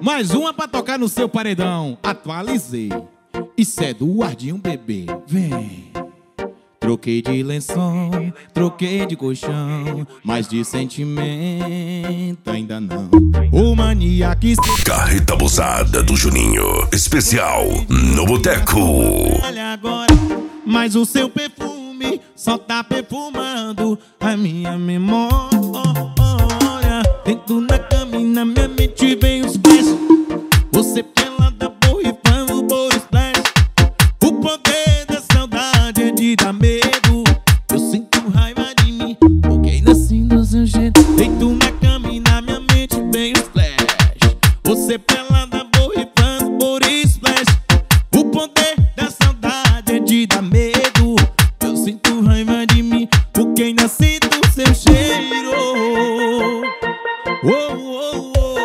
Mais uma pra tocar no seu paredão. Atualizei. Isso é do Guardinho, bebê. Vem. Troquei de lençol, troquei de colchão, mas de sentimento ainda não. O mania que se... Carreta abusada do Juninho. Especial no Boteco. Olha agora, mas o seu perfume só tá perfumando a minha memória. Dentro na cama e na minha mente vem os flashes. Você pelada borrifando por splash. O poder da saudade é de dar medo. Eu sinto raiva de mim, porque nasci do seu jeito. Dentro na cama e na minha mente vem os flashes. Você pelada borrifando por splash. O poder da saudade é de dar medo. Eu sinto raiva de mim, porque ainda sinto seu cheiro. Oh, oh, oh.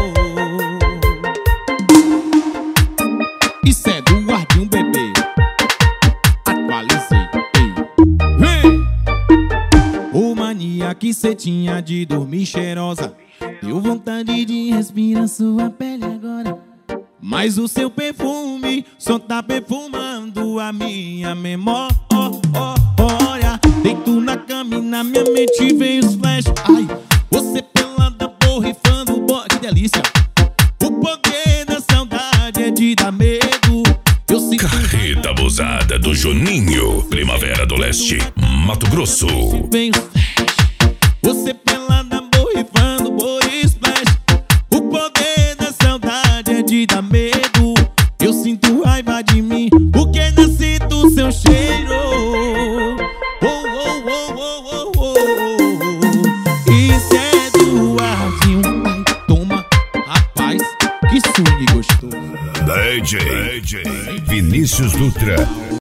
Isso é do Guardinho, bebê. Atualizei. Vem! Ô mania que cê tinha de dormir cheirosa, deu vontade de respirar sua pele agora. Mas o seu perfume só tá perfumando a minha memória. Deito na cama e na minha mente vem os flash. Ai, você pelada borrifando, que delícia. O poder da saudade é de dar medo. Eu sinto Carreta abusada do Juninho. Primavera do Leste, Mato Grosso. vem os flash. Você pelada borrifando por splash. O poder da saudade é de dar medo. Eu sinto raiva de mim, porque ainda sinto seu cheiro. Oh, oh, oh, oh, oh, oh. Isso é do Guardinho. Ai, toma, rapaz, que swing gostoso. DJ Vinícius Dutra.